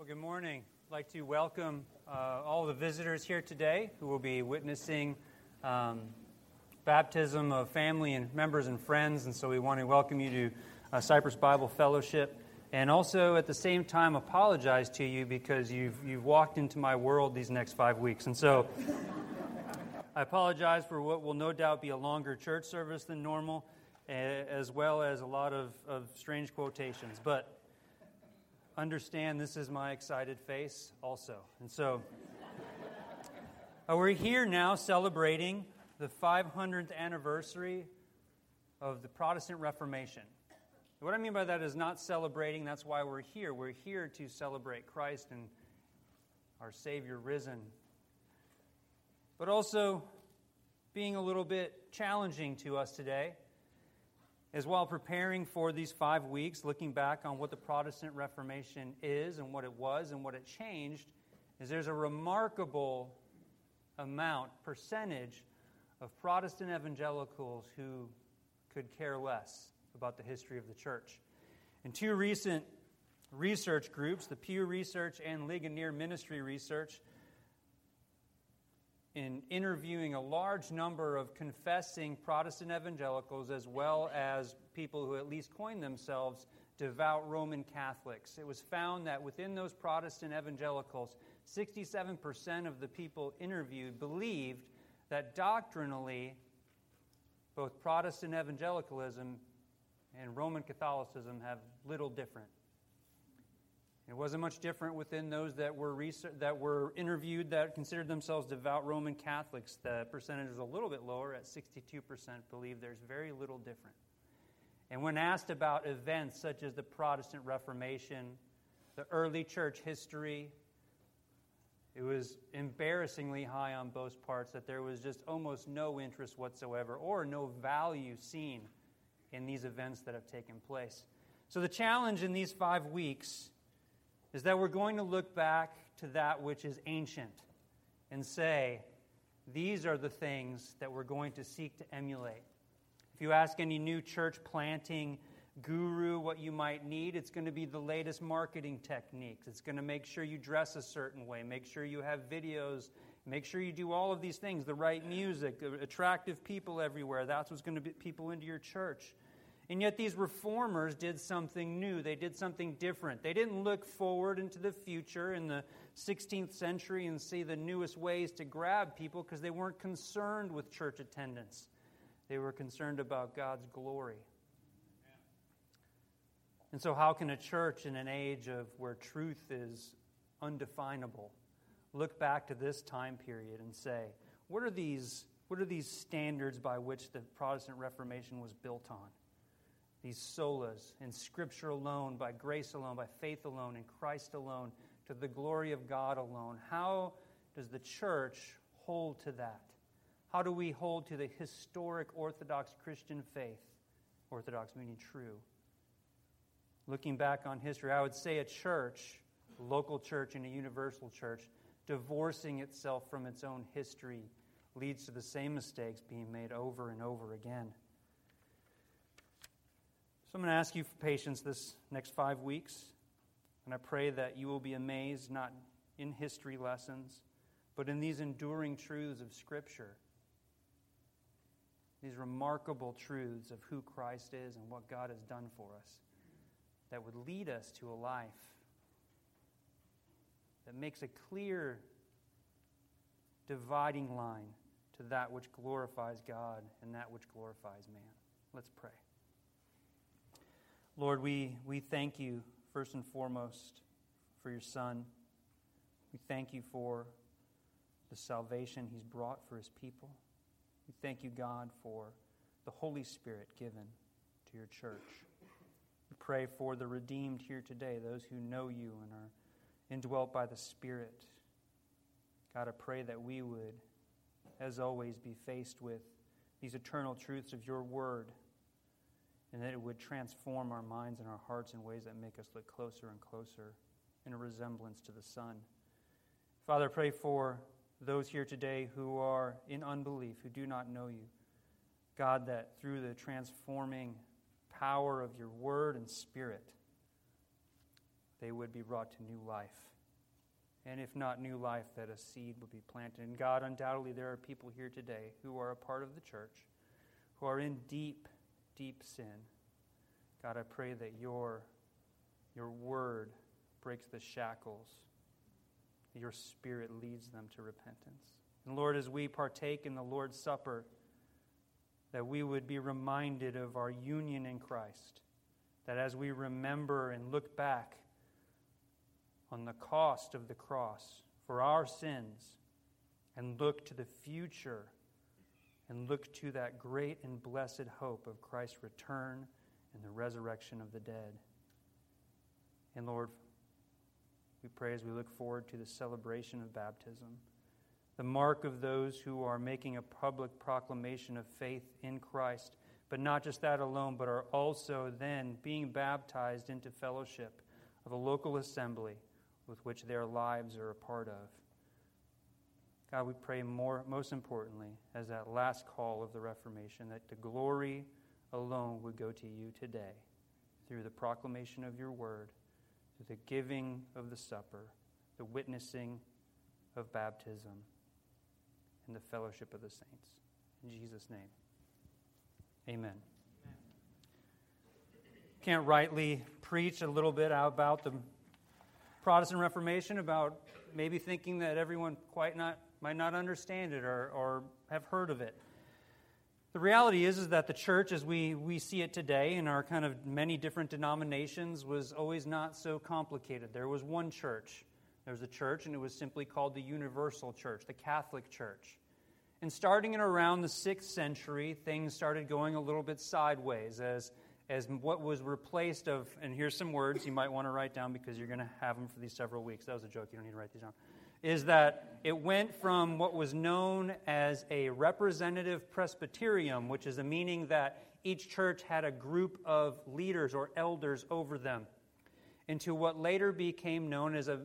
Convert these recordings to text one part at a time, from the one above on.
Well, good morning. I'd like to welcome all the visitors here today who will be witnessing baptism of family and members and friends. And so we want to welcome you to Cypress Bible Fellowship. And also at the same time apologize to you because you've walked into my world these next 5 weeks. And so I apologize for what will no doubt be a longer church service than normal, as well as a lot of strange quotations. But understand this is my excited face also. And so we're here now celebrating the 500th anniversary of the Protestant Reformation. What I mean by that is not celebrating, that's why we're here. We're here to celebrate Christ and our Savior risen. But also being a little bit challenging to us today, as while preparing for these 5 weeks, looking back on what the Protestant Reformation is and what it was and what it changed, is there's a remarkable percentage of Protestant evangelicals who could care less about the history of the church. In two recent research groups, the Pew Research and Ligonier Ministry Research, in interviewing a large number of confessing Protestant evangelicals as well as people who at least coined themselves devout Roman Catholics, it was found that within those Protestant evangelicals, 67% of the people interviewed believed that doctrinally both Protestant evangelicalism and Roman Catholicism have little different. It wasn't much different within those that were interviewed that considered themselves devout Roman Catholics. The percentage is a little bit lower at 62% believe there's very little different. And when asked about events such as the Protestant Reformation, the early church history, it was embarrassingly high on both parts, that there was just almost no interest whatsoever or no value seen in these events that have taken place. So the challenge in these 5 weeks is that we're going to look back to that which is ancient and say, these are the things that we're going to seek to emulate. If you ask any new church planting guru what you might need, it's going to be the latest marketing techniques. It's going to make sure you dress a certain way, make sure you have videos, make sure you do all of these things, the right music, attractive people everywhere. That's what's going to get people into your church. And yet these reformers did something new. They did something different. They didn't look forward into the future in the 16th century and see the newest ways to grab people because they weren't concerned with church attendance. They were concerned about God's glory. And so how can a church in an age of where truth is undefinable look back to this time period and say, what are these standards by which the Protestant Reformation was built on? These solas, in Scripture alone, by grace alone, by faith alone, in Christ alone, to the glory of God alone. How does the church hold to that? How do we hold to the historic Orthodox Christian faith? Orthodox meaning true. Looking back on history, I would say a church, a local church and a universal church, divorcing itself from its own history leads to the same mistakes being made over and over again. So I'm going to ask you for patience this next 5 weeks, and I pray that you will be amazed not in history lessons, but in these enduring truths of Scripture, these remarkable truths of who Christ is and what God has done for us, that would lead us to a life that makes a clear dividing line to that which glorifies God and that which glorifies man. Let's pray. Lord, we thank you first and foremost for your Son. We thank you for the salvation he's brought for his people. We thank you, God, for the Holy Spirit given to your church. We pray for the redeemed here today, those who know you and are indwelt by the Spirit. God, I pray that we would, as always, be faced with these eternal truths of your word, and that it would transform our minds and our hearts in ways that make us look closer and closer in a resemblance to the Son. Father, I pray for those here today who are in unbelief, who do not know you. God, that through the transforming power of your word and spirit, they would be brought to new life and if not new life, that a seed would be planted. And God, undoubtedly there are people here today who are a part of the church, who are in deep, deep sin. God, I pray that your word breaks the shackles. Your Spirit leads them to repentance. And Lord, as we partake in the Lord's Supper, that we would be reminded of our union in Christ. That as we remember and look back on the cost of the cross for our sins, and look to the future, and look to that great and blessed hope of Christ's return and the resurrection of the dead. And Lord, we pray as we look forward to the celebration of baptism, the mark of those who are making a public proclamation of faith in Christ, but not just that alone, but are also then being baptized into fellowship of a local assembly with which their lives are a part of. God, we pray most importantly, as that last call of the Reformation, that the glory alone would go to you today through the proclamation of your word, through the giving of the supper, the witnessing of baptism, and the fellowship of the saints. In Jesus' name, amen. Can't rightly preach a little bit about the Protestant Reformation, about maybe thinking that everyone might not understand it or have heard of it. The reality is that the church, as we see it today in our kind of many different denominations, was always not so complicated. There was one church. There was a church, and it was simply called the Universal Church, the Catholic Church. And starting in around the 6th century, things started going a little bit sideways as what was replaced of, and here's some words you might want to write down because you're going to have them for these several weeks. That was a joke. You don't need to write these down. Is that it went from what was known as a representative presbyterium, which is the meaning that each church had a group of leaders or elders over them, into what later became known as a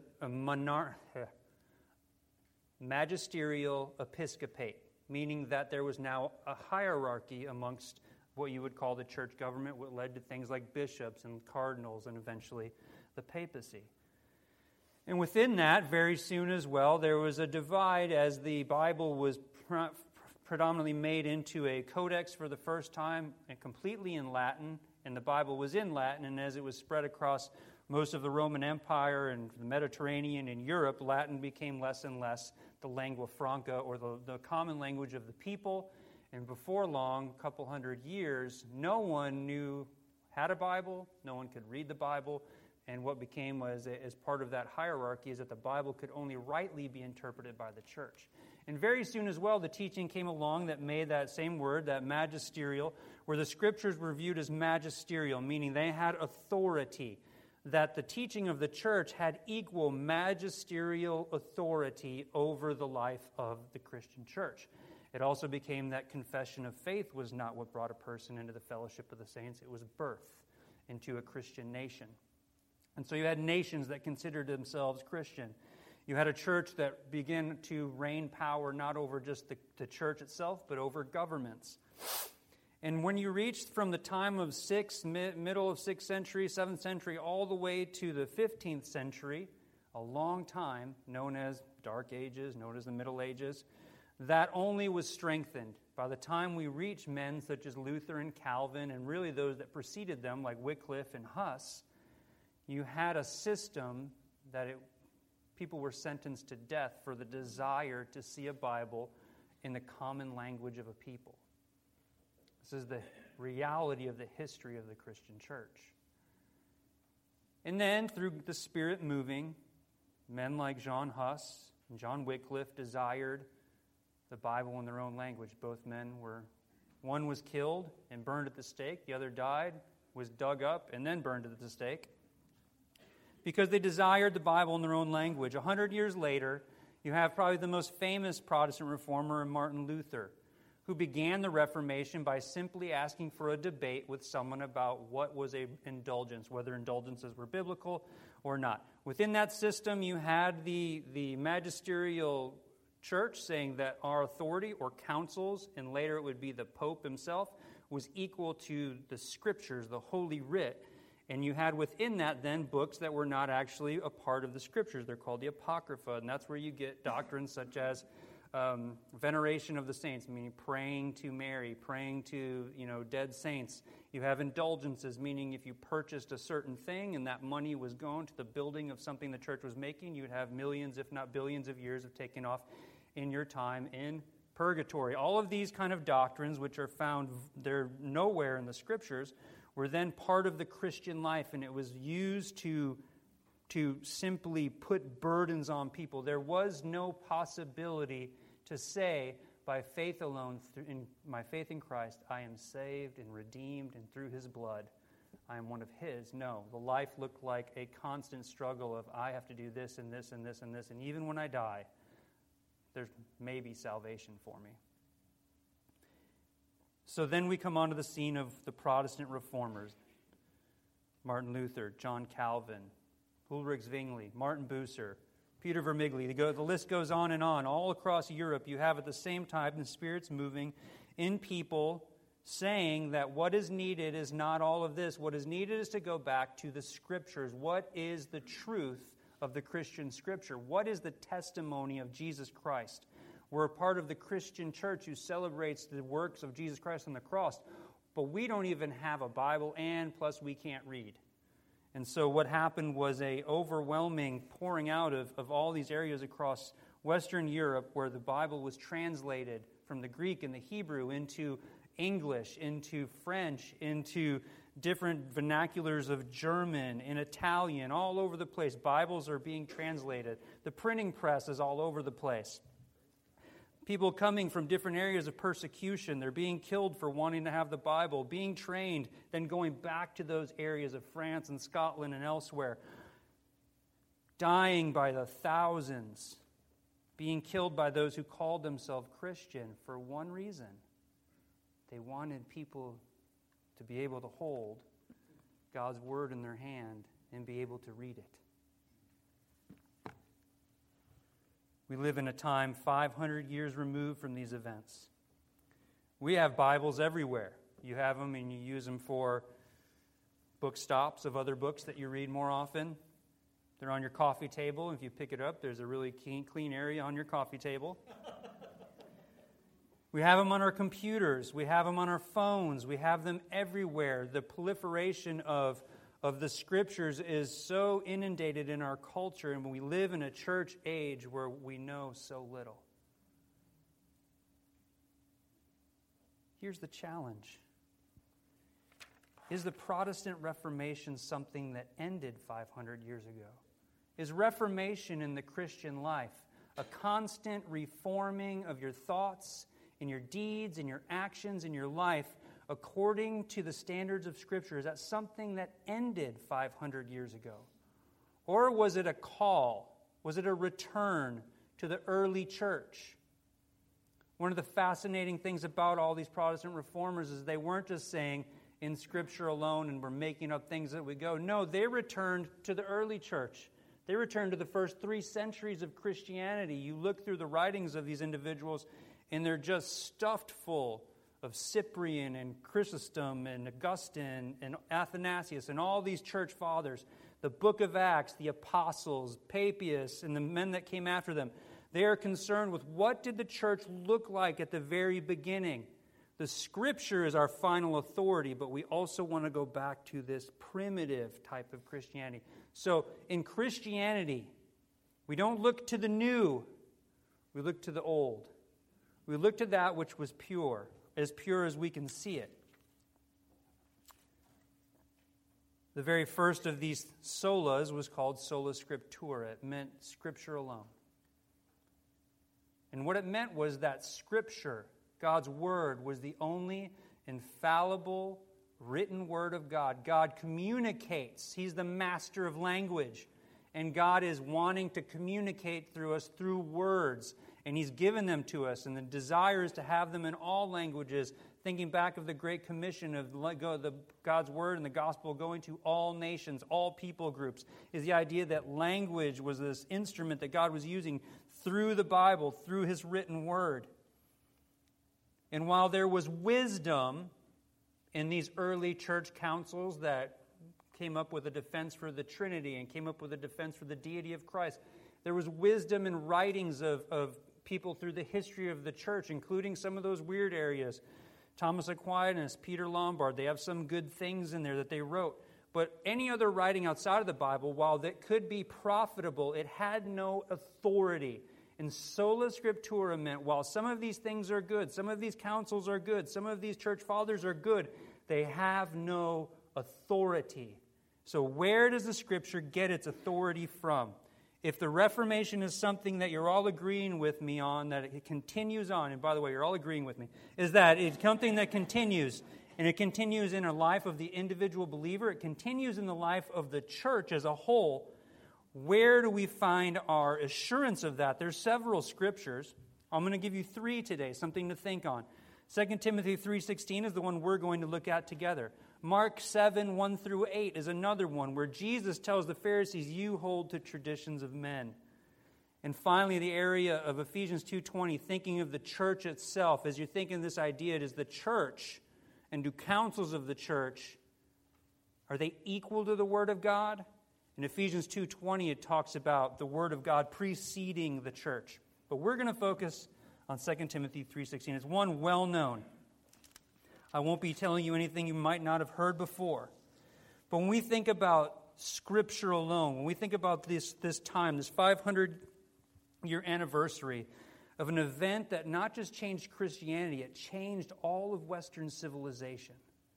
magisterial episcopate, meaning that there was now a hierarchy amongst what you would call the church government, what led to things like bishops and cardinals and eventually the papacy. And within that, very soon as well, there was a divide as the Bible was predominantly made into a codex for the first time and completely in Latin, and the Bible was in Latin, and as it was spread across most of the Roman Empire and the Mediterranean and Europe, Latin became less and less the lingua franca, or the common language of the people. And before long, a couple hundred years, no one had a Bible, no one could read the Bible, and what became as part of that hierarchy is that the Bible could only rightly be interpreted by the church. And very soon as well, the teaching came along that made that same word, that magisterial, where the scriptures were viewed as magisterial, meaning they had authority, that the teaching of the church had equal magisterial authority over the life of the Christian church. It also became that confession of faith was not what brought a person into the fellowship of the saints. It was birth into a Christian nation. And so you had nations that considered themselves Christian. You had a church that began to reign power not over just the church itself, but over governments. And when you reached from the time of middle of 6th century, 7th century, all the way to the 15th century, a long time, known as Dark Ages, known as the Middle Ages, that only was strengthened. By the time we reach men such as Luther and Calvin, and really those that preceded them, like Wycliffe and Huss, you had a system that people were sentenced to death for the desire to see a Bible in the common language of a people. This is the reality of the history of the Christian church. And then, through the Spirit moving, men like John Huss and John Wycliffe desired the Bible in their own language. Both men one was killed and burned at the stake, the other died, was dug up, and then burned at the stake, because they desired the Bible in their own language. 100 years later, you have probably the most famous Protestant reformer, Martin Luther, who began the Reformation by simply asking for a debate with someone about what was an indulgence, whether indulgences were biblical or not. Within that system, you had the magisterial church saying that our authority, or councils, and later it would be the Pope himself, was equal to the Scriptures, the Holy Writ. And you had within that then books that were not actually a part of the Scriptures. They're called the Apocrypha, and that's where you get doctrines such as veneration of the saints, meaning praying to Mary, praying to dead saints. You have indulgences, meaning if you purchased a certain thing and that money was going to the building of something the church was making, you'd have millions, if not billions of years of taking off in your time in purgatory. All of these kind of doctrines, which are found, they're nowhere in the Scriptures, were then part of the Christian life, and it was used to simply put burdens on people. There was no possibility to say, by faith alone, in my faith in Christ, I am saved and redeemed, and through His blood, I am one of His. No, the life looked like a constant struggle of, I have to do this and this and this and this, and even when I die, there's maybe salvation for me. So then we come onto the scene of the Protestant reformers. Martin Luther, John Calvin, Ulrich Zwingli, Martin Bucer, Peter Vermigli. The list goes on and on. All across Europe, you have at the same time the Spirit's moving in people saying that what is needed is not all of this. What is needed is to go back to the Scriptures. What is the truth of the Christian Scripture? What is the testimony of Jesus Christ? We're a part of the Christian church who celebrates the works of Jesus Christ on the cross, but we don't even have a Bible, and plus we can't read. And so what happened was a overwhelming pouring out of all these areas across Western Europe where the Bible was translated from the Greek and the Hebrew into English, into French, into different vernaculars of German and Italian, all over the place. Bibles are being translated. The printing press is all over the place. People coming from different areas of persecution, they're being killed for wanting to have the Bible, being trained, then going back to those areas of France and Scotland and elsewhere, dying by the thousands, being killed by those who called themselves Christian for one reason. They wanted people to be able to hold God's Word in their hand and be able to read it. We live in a time 500 years removed from these events. We have Bibles everywhere. You have them and you use them for book stops of other books that you read more often. They're on your coffee table. If you pick it up, there's a really clean area on your coffee table. We have them on our computers. We have them on our phones. We have them everywhere. The proliferation of the Scriptures is so inundated in our culture, and we live in a church age where we know so little. Here's the challenge. Is the Protestant Reformation something that ended 500 years ago? Is Reformation in the Christian life a constant reforming of your thoughts, in your deeds, in your actions, in your life, according to the standards of Scripture? Is that something that ended 500 years ago? Or was it a call? Was it a return to the early church? One of the fascinating things about all these Protestant reformers is they weren't just saying in Scripture alone and we're making up things that we go. No, they returned to the early church. They returned to the first 3 centuries of Christianity. You look through the writings of these individuals and they're just stuffed full of Cyprian and Chrysostom and Augustine and Athanasius and all these church fathers, the book of Acts, the apostles, Papias, and the men that came after them. They are concerned with what did the church look like at the very beginning. The Scripture is our final authority, but we also want to go back to this primitive type of Christianity. So in Christianity, we don't look to the new, we look to the old. We look to that which was pure as we can see it. The very first of these solas was called sola scriptura. It meant Scripture alone. And what it meant was that Scripture, God's Word, was the only infallible written Word of God. God communicates. He's the master of language. And God is wanting to communicate through us through words. And He's given them to us. And the desire is to have them in all languages. Thinking back of the Great Commission of God's Word and the Gospel going to all nations, all people groups, is the idea that language was this instrument that God was using through the Bible, through His written Word. And while there was wisdom in these early church councils that came up with a defense for the Trinity and came up with a defense for the deity of Christ. There was wisdom in writings of people through the history of the church, including some of those weird areas. Thomas Aquinas, Peter Lombard, they have some good things in there that they wrote. But any other writing outside of the Bible, while that could be profitable, it had no authority. And sola scriptura meant, while some of these things are good, some of these councils are good, some of these church fathers are good, they have no authority. So where does the Scripture get its authority from? If the Reformation is something that you're all agreeing with me on, that it continues on, and by the way, you're all agreeing with me, is that it's something that continues, and it continues in the life of the individual believer, it continues in the life of the church as a whole, where do we find our assurance of that? There's several scriptures. I'm going to give you 3 today, something to think on. 2 Timothy 3:16 is the one we're going to look at together. Mark 7, 1 through 8 is another one where Jesus tells the Pharisees, you hold to traditions of men. And finally, the area of Ephesians 2:20, thinking of the church itself. As you're thinking this idea, it is the church, and do councils of the church, are they equal to the Word of God? In Ephesians 2:20, it talks about the Word of God preceding the church. But we're going to focus on 2 Timothy 3:16. It's one well known. I won't be telling you anything you might not have heard before. But when we think about Scripture alone, when we think about this time, this 500-year anniversary of an event that not just changed Christianity, it changed all of Western civilization.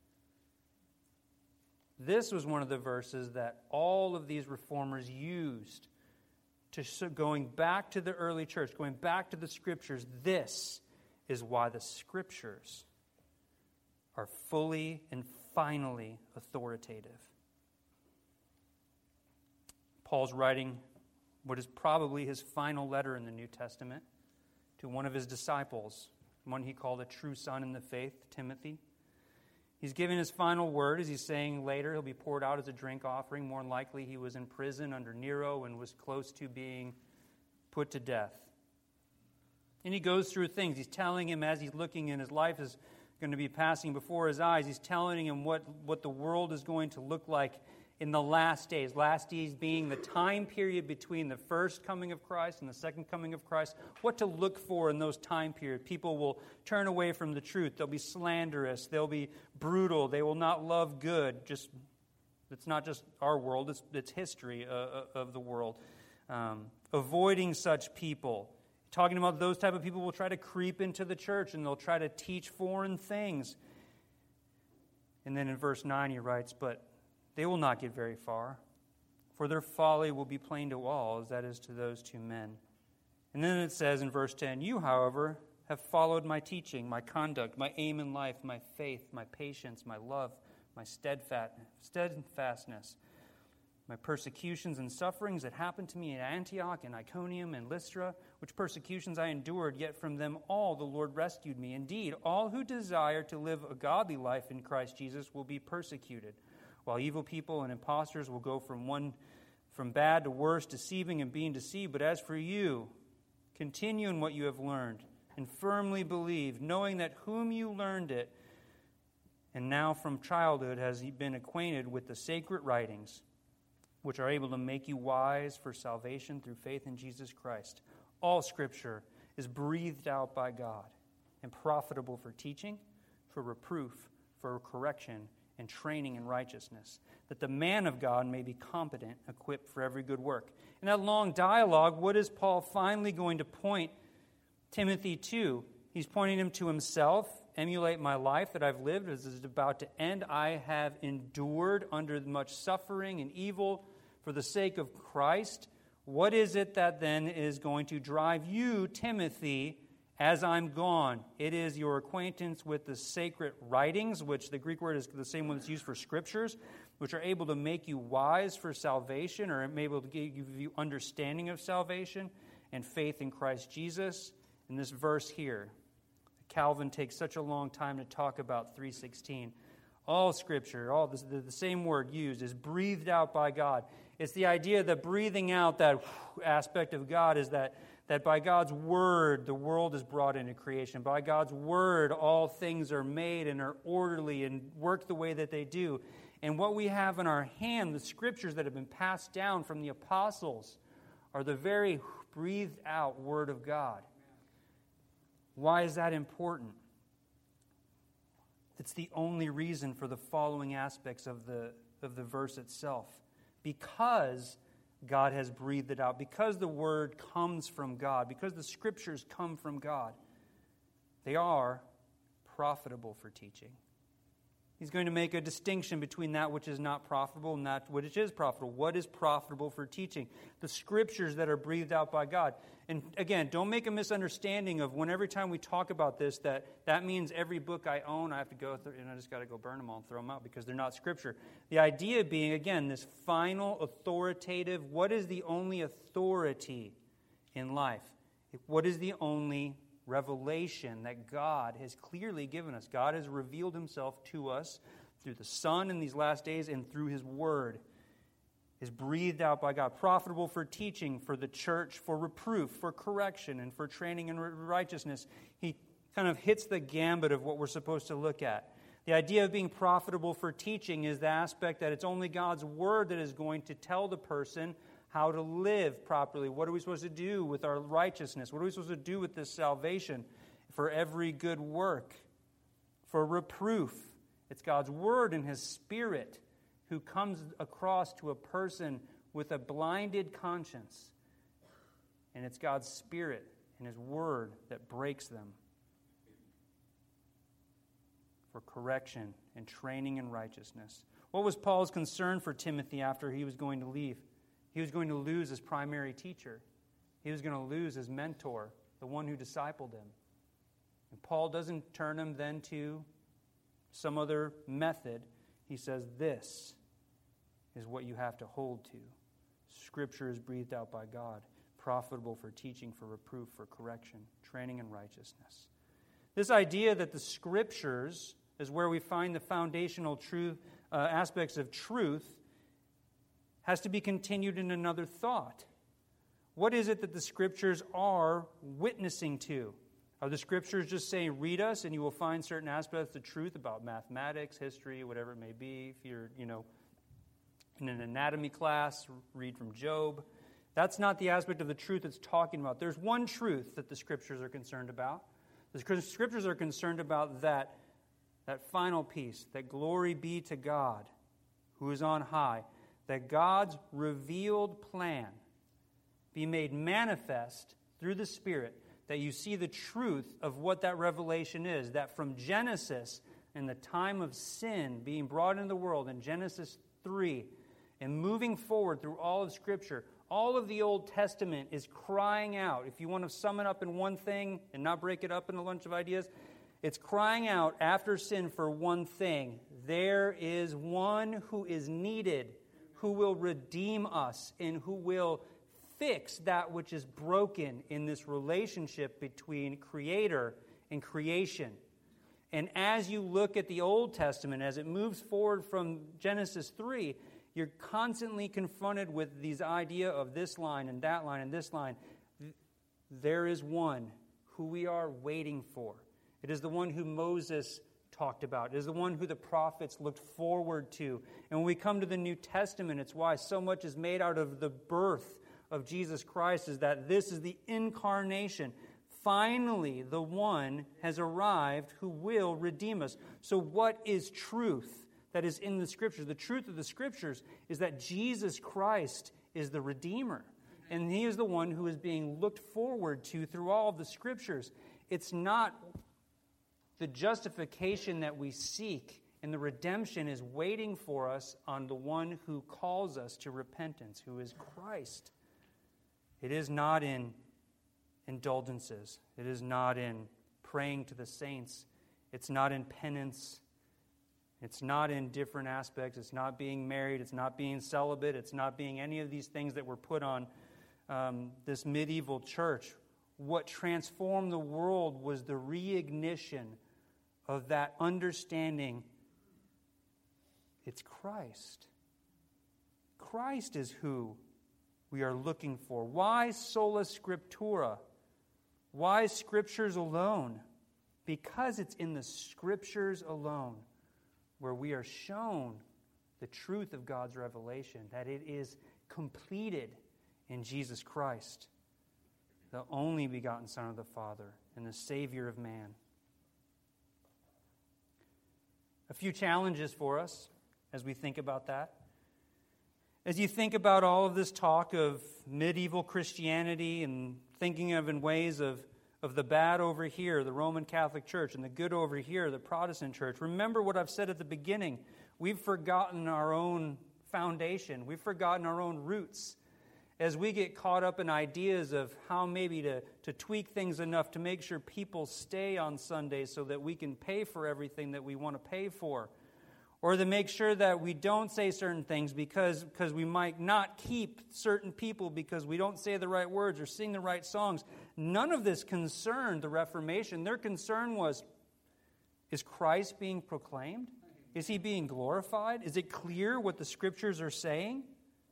This was one of the verses that all of these reformers used to going back to the early church, going back to the Scriptures. This is why the Scriptures are fully and finally authoritative. Paul's writing what is probably his final letter in the New Testament to one of his disciples, one he called a true son in the faith, Timothy. He's giving his final word, as he's saying later he'll be poured out as a drink offering. More than likely he was in prison under Nero and was close to being put to death. And he goes through things. He's telling him as he's looking, and his life is going to be passing before his eyes, he's telling him what the world is going to look like in the last days. Last days being the time period between the first coming of Christ and the second coming of Christ. What to look for in those time periods. People will turn away from the truth. They'll be slanderous. They'll be brutal. They will not love good. It's not just our world. It's history of the world. Avoiding such people. Talking about those type of people will try to creep into the church and they'll try to teach foreign things. And then in verse 9 he writes, but they will not get very far, for their folly will be plain to all, as that is to those 2 men. And then it says in verse 10, you, however, have followed my teaching, my conduct, my aim in life, my faith, my patience, my love, my steadfastness, my persecutions and sufferings that happened to me at Antioch and Iconium and Lystra, which persecutions I endured, yet from them all the Lord rescued me. Indeed, all who desire to live a godly life in Christ Jesus will be persecuted, while evil people and impostors will go from bad to worse, deceiving and being deceived. But as for you, continue in what you have learned and firmly believe, knowing that whom you learned it, and now from childhood has been acquainted with the sacred writings, which are able to make you wise for salvation through faith in Jesus Christ. All Scripture is breathed out by God and profitable for teaching, for reproof, for correction, and training in righteousness, that the man of God may be competent, equipped for every good work. In that long dialogue, what is Paul finally going to point Timothy to? He's pointing him to himself. Emulate my life that I've lived as is about to end. I have endured under much suffering and evil for the sake of Christ. What is it that then is going to drive you, Timothy, as I'm gone? It is your acquaintance with the sacred writings, which the Greek word is the same one that's used for scriptures, which are able to make you wise for salvation, or able to give you understanding of salvation and faith in Christ Jesus. In this verse here, Calvin takes such a long time to talk about 3:16. All Scripture, all the same word used, is breathed out by God. It's the idea that breathing out, that aspect of God, is that by God's Word, the world is brought into creation. By God's Word, all things are made and are orderly and work the way that they do. And what we have in our hand, the Scriptures that have been passed down from the apostles, are the very breathed out Word of God. Why is that important? It's the only reason for the following aspects of the verse itself. Because God has breathed it out, because the Word comes from God, because the Scriptures come from God, they are profitable for teaching. He's going to make a distinction between that which is not profitable and that which is profitable. What is profitable for teaching? The Scriptures that are breathed out by God. And again, don't make a misunderstanding of when every time we talk about this, that means every book I own, I have to go through, and I just got to go burn them all and throw them out because they're not Scripture. The idea being, again, this final authoritative, what is the only authority in life? What is the only revelation that God has clearly given us? God has revealed Himself to us through the Son in these last days and through His Word. Is breathed out by God, profitable for teaching, for the church, for reproof, for correction, and for training in righteousness. He kind of hits the gambit of what we're supposed to look at. The idea of being profitable for teaching is the aspect that it's only God's Word that is going to tell the person how to live properly. What are we supposed to do with our righteousness? What are we supposed to do with this salvation? For every good work, for reproof. It's God's Word and His Spirit who comes across to a person with a blinded conscience. And it's God's Spirit and His Word that breaks them for correction and training in righteousness. What was Paul's concern for Timothy after he was going to leave? He was going to lose his primary teacher. He was going to lose his mentor, the one who discipled him. And Paul doesn't turn him then to some other method. He says, this is what you have to hold to. Scripture is breathed out by God, profitable for teaching, for reproof, for correction, training in righteousness. This idea that the Scriptures is where we find the foundational truth aspects of truth has to be continued in another thought. What is it that the Scriptures are witnessing to? Are the Scriptures just saying, read us and you will find certain aspects of truth about mathematics, history, whatever it may be? If you're, in an anatomy class, read from Job. That's not the aspect of the truth it's talking about. There's one truth that the Scriptures are concerned about. The Scriptures are concerned about that final piece, that glory be to God who is on high, that God's revealed plan be made manifest through the Spirit, that you see the truth of what that revelation is, that from Genesis, in the time of sin being brought into the world, in Genesis 3, and moving forward through all of Scripture, all of the Old Testament is crying out. If you want to sum it up in one thing and not break it up in a bunch of ideas, it's crying out after sin for one thing. There is one who is needed, who will redeem us and who will fix that which is broken in this relationship between Creator and creation. And as you look at the Old Testament, as it moves forward from Genesis 3, you're constantly confronted with these idea of this line and that line and this line. There is one who we are waiting for. It is the one who Moses talked about. It is the one who the prophets looked forward to. And when we come to the New Testament, it's why so much is made out of the birth of Jesus Christ, is that this is the incarnation. Finally, the one has arrived who will redeem us. So what is truth that is in the Scriptures? The truth of the Scriptures is that Jesus Christ is the Redeemer. And He is the one who is being looked forward to through all of the Scriptures. It's not the justification that we seek, and the redemption is waiting for us on the one who calls us to repentance, who is Christ. It is not in indulgences. It is not in praying to the saints. It's not in penance. It's not in different aspects. It's not being married. It's not being celibate. It's not being any of these things that were put on this medieval church. What transformed the world was the reignition of that understanding. It's Christ. Christ is who we are looking for. Why sola scriptura? Why Scriptures alone? Because it's in the Scriptures alone where we are shown the truth of God's revelation, that it is completed in Jesus Christ, the only begotten Son of the Father and the Savior of man. A few challenges for us as we think about that. As you think about all of this talk of medieval Christianity and thinking of in ways of the bad over here, the Roman Catholic Church, and the good over here, the Protestant Church, remember what I've said at the beginning. We've forgotten our own foundation. We've forgotten our own roots. As we get caught up in ideas of how maybe to tweak things enough to make sure people stay on Sundays so that we can pay for everything that we want to pay for, or to make sure that we don't say certain things because we might not keep certain people because we don't say the right words or sing the right songs. None of this concerned the Reformation. Their concern was, is Christ being proclaimed? Is he being glorified? Is it clear what the Scriptures are saying?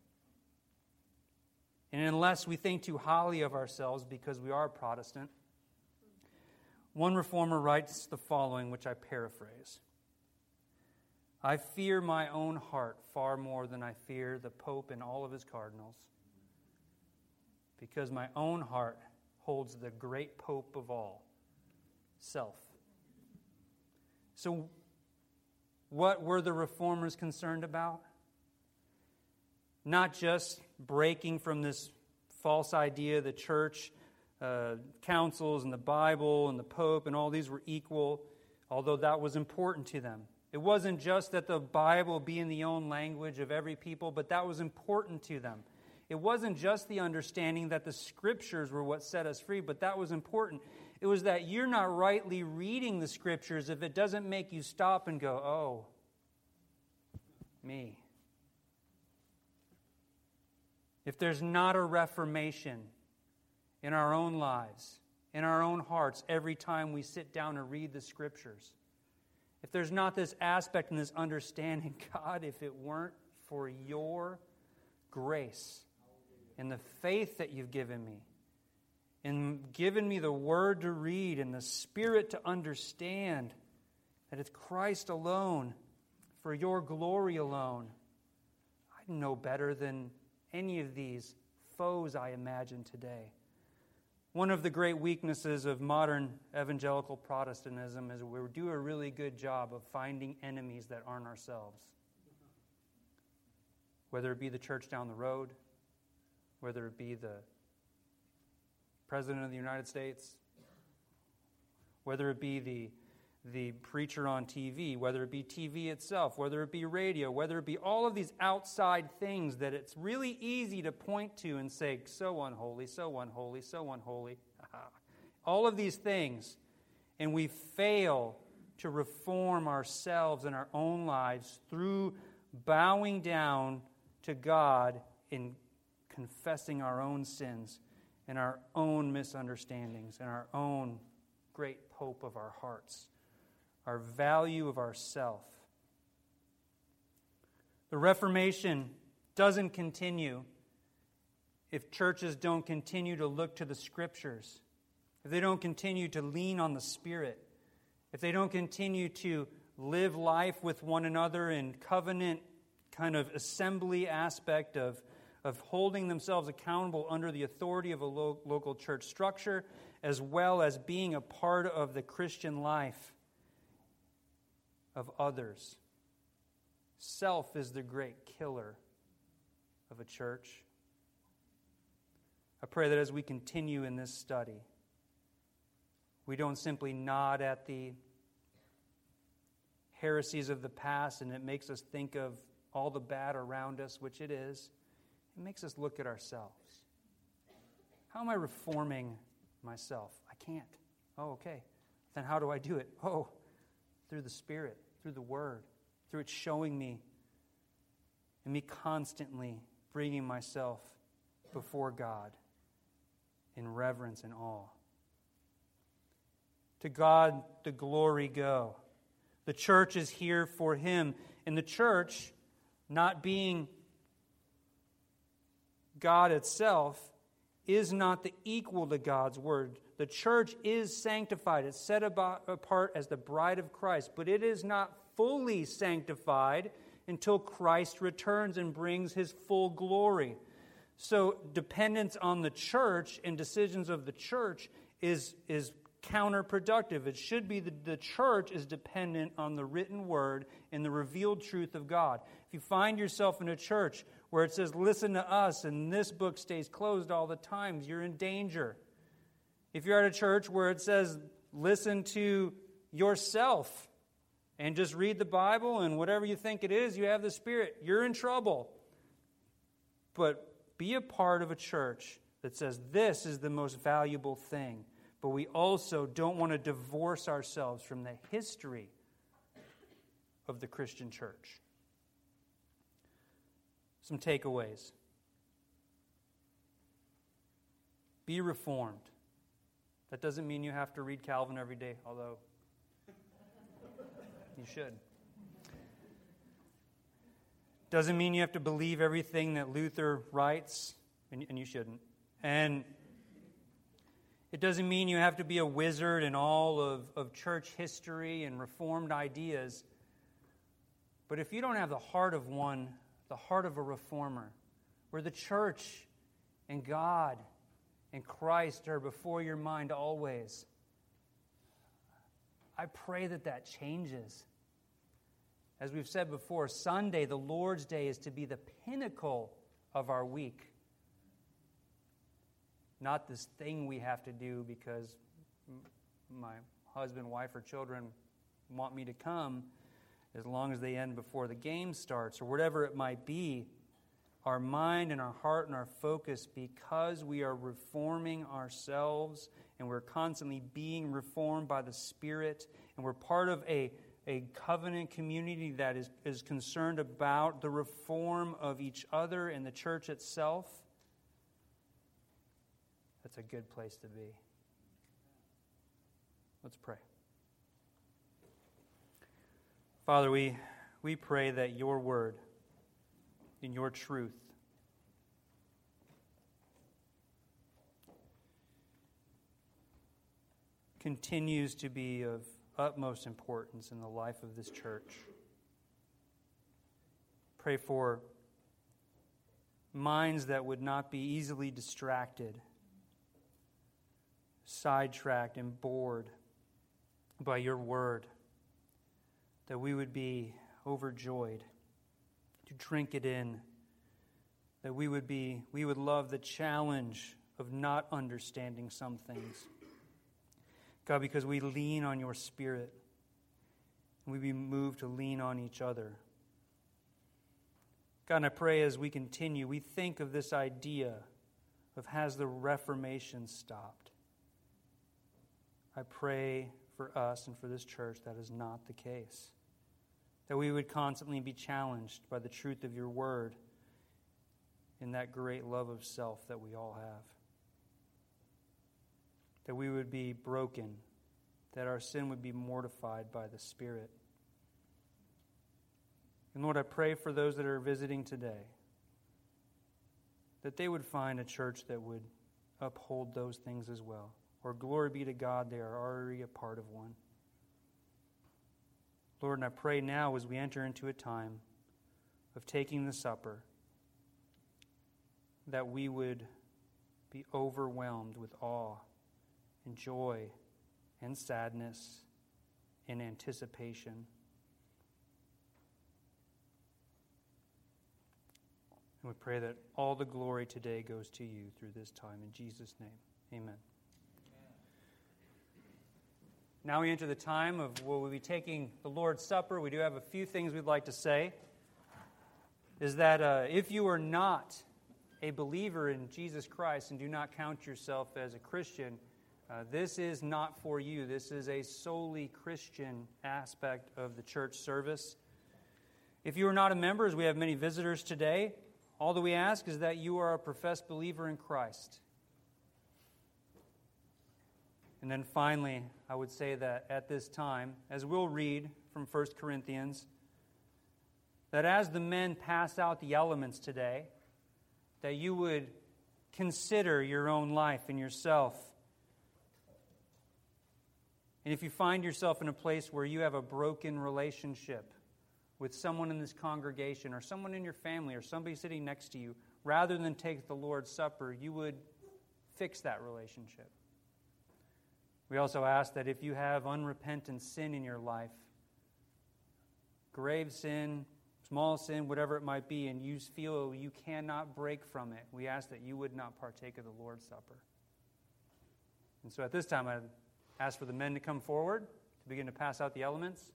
And unless we think too highly of ourselves because we are Protestant, one reformer writes the following, which I paraphrase. I fear my own heart far more than I fear the Pope and all of his cardinals, because my own heart holds the great Pope of all, self. So, what were the reformers concerned about? Not just breaking from this false idea the church, councils and the Bible and the Pope and all these were equal, although that was important to them. It wasn't just that the Bible be in the own language of every people, but that was important to them. It wasn't just the understanding that the Scriptures were what set us free, but that was important. It was that you're not rightly reading the Scriptures if it doesn't make you stop and go, oh, me. If there's not a reformation in our own lives, in our own hearts, every time we sit down and read the Scriptures, if there's not this aspect and this understanding, God, if it weren't for your grace and the faith that you've given me, and given me the Word to read and the Spirit to understand that it's Christ alone, for your glory alone, I know better than any of these foes I imagine today. One of the great weaknesses of modern evangelical Protestantism is we do a really good job of finding enemies that aren't ourselves. Whether it be the church down the road, whether it be the President of the United States, whether it be the preacher on TV, whether it be TV itself, whether it be radio, whether it be all of these outside things that it's really easy to point to and say, so unholy, so unholy, so unholy. All of these things. And we fail to reform ourselves in our own lives through bowing down to God in confessing our own sins and our own misunderstandings and our own great Pope of our hearts, our value of ourself. The Reformation doesn't continue if churches don't continue to look to the Scriptures, if they don't continue to lean on the Spirit, if they don't continue to live life with one another in covenant kind of assembly aspect of holding themselves accountable under the authority of a local church structure, as well as being a part of the Christian life of others. Self is the great killer of a church. I pray that as we continue in this study, we don't simply nod at the heresies of the past and it makes us think of all the bad around us, which it is. It makes us look at ourselves. How am I reforming myself? I can't. Oh, okay. Then how do I do it? Oh, through the Spirit, through the Word, through it showing me and me constantly bringing myself before God in reverence and awe. To God the glory go. The church is here for Him. And the church, not being God itself, is not the equal to God's Word. The church is sanctified. It's set apart as the bride of Christ. But it is not fully sanctified until Christ returns and brings his full glory. So dependence on the church and decisions of the church is counterproductive. It should be that the church is dependent on the written word and the revealed truth of God. If you find yourself in a church where it says, listen to us, and this book stays closed all the time, you're in danger. If you're at a church where it says, listen to yourself and just read the Bible and whatever you think it is, you have the Spirit, you're in trouble. But be a part of a church that says this is the most valuable thing. But we also don't want to divorce ourselves from the history of the Christian church. Some takeaways. Be reformed. That doesn't mean you have to read Calvin every day, although you should. Doesn't mean you have to believe everything that Luther writes, and you shouldn't. And it doesn't mean you have to be a wizard in all of church history and Reformed ideas. But if you don't have the heart of one, the heart of a reformer, where the church and God and Christ are before your mind always, I pray that changes. As we've said before, Sunday, the Lord's Day, is to be the pinnacle of our week. Not this thing we have to do because my husband, wife, or children want me to come, as long as they end before the game starts, or whatever it might be. Our mind and our heart and our focus, because we are reforming ourselves and we're constantly being reformed by the Spirit, and we're part of a covenant community that is concerned about the reform of each other and the church itself. That's a good place to be. Let's pray. Father, we pray that your word and your truth continues to be of utmost importance in the life of this church. Pray for minds that would not be easily distracted, sidetracked, and bored by your word, that we would be overjoyed to drink it in, that we would love the challenge of not understanding some things. God, because we lean on your Spirit, and we be moved to lean on each other. God, and I pray as we continue, we think of this idea of, has the Reformation stopped? I pray for us and for this church that is not the case. That we would constantly be challenged by the truth of your word in that great love of self that we all have. That we would be broken, that our sin would be mortified by the Spirit. And Lord, I pray for those that are visiting today, that they would find a church that would uphold those things as well. Or glory be to God, they are already a part of one. Lord, and I pray now as we enter into a time of taking the supper, that we would be overwhelmed with awe and joy and sadness and anticipation. And we pray that all the glory today goes to you through this time. In Jesus' name, amen. Now we enter the time of where we'll be taking the Lord's Supper. We do have a few things we'd like to say. Is that if you are not a believer in Jesus Christ and do not count yourself as a Christian, this is not for you. This is a solely Christian aspect of the church service. If you are not a member, as we have many visitors today, all that we ask is that you are a professed believer in Christ. And then finally, I would say that at this time, as we'll read from 1 Corinthians, that as the men pass out the elements today, that you would consider your own life and yourself. And if you find yourself in a place where you have a broken relationship with someone in this congregation or someone in your family or somebody sitting next to you, rather than take the Lord's Supper, you would fix that relationship. We also ask that if you have unrepentant sin in your life, grave sin, small sin, whatever it might be, and you feel you cannot break from it, we ask that you would not partake of the Lord's Supper. And so at this time, I ask for the men to come forward to begin to pass out the elements.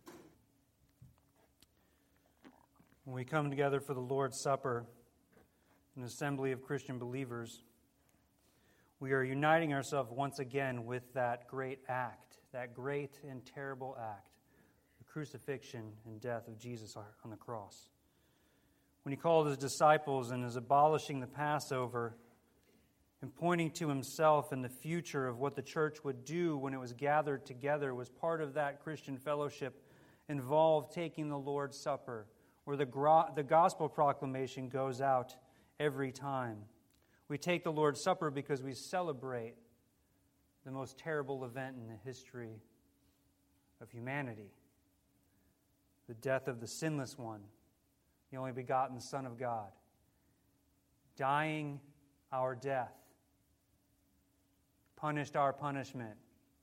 When we come together for the Lord's Supper, an assembly of Christian believers, we are uniting ourselves once again with that great act, that great and terrible act, the crucifixion and death of Jesus on the cross. When he called his disciples and is abolishing the Passover and pointing to himself and the future of what the church would do when it was gathered together, was part of that Christian fellowship involved taking the Lord's Supper, where the gospel proclamation goes out every time. We take the Lord's Supper because we celebrate the most terrible event in the history of humanity, the death of the sinless one, the only begotten Son of God, dying our death, punished our punishment,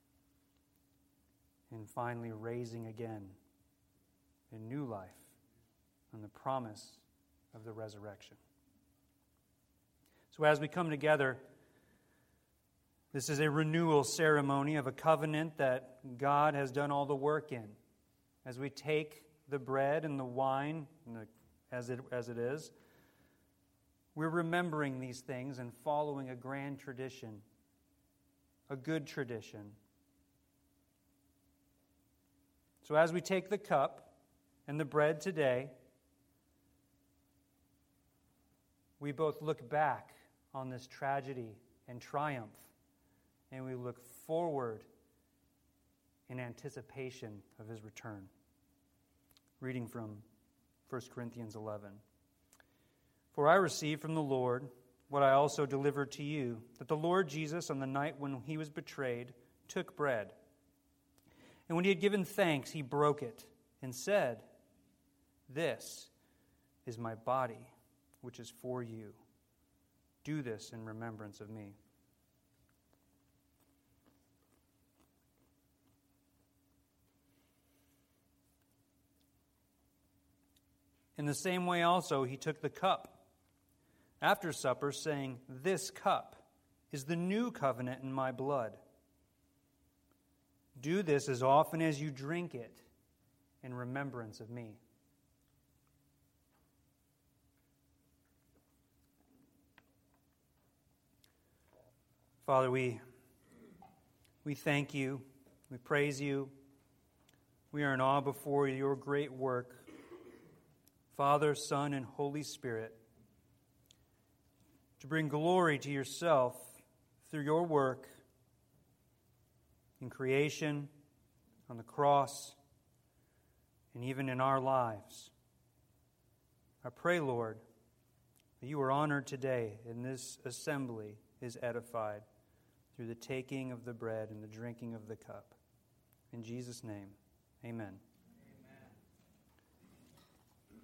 and finally raising again in new life and the promise of the resurrection. So as we come together, this is a renewal ceremony of a covenant that God has done all the work in. As we take the bread and the wine, as it is, we're remembering these things and following a grand tradition, a good tradition. So as we take the cup and the bread today, we both look back on this tragedy and triumph, and we look forward in anticipation of his return. Reading from 1 Corinthians 11. For I received from the Lord what I also delivered to you, that the Lord Jesus, on the night when he was betrayed, took bread. And when he had given thanks, he broke it and said, "This is my body, which is for you. Do this in remembrance of me." In the same way also he took the cup after supper, saying, "This cup is the new covenant in my blood. Do this as often as you drink it in remembrance of me." Father, we thank you. We praise you. We are in awe before your great work, Father, Son, and Holy Spirit, to bring glory to yourself through your work in creation, on the cross, and even in our lives. I pray, Lord, that you are honored today and this assembly is edified through the taking of the bread and the drinking of the cup. In Jesus' name, amen.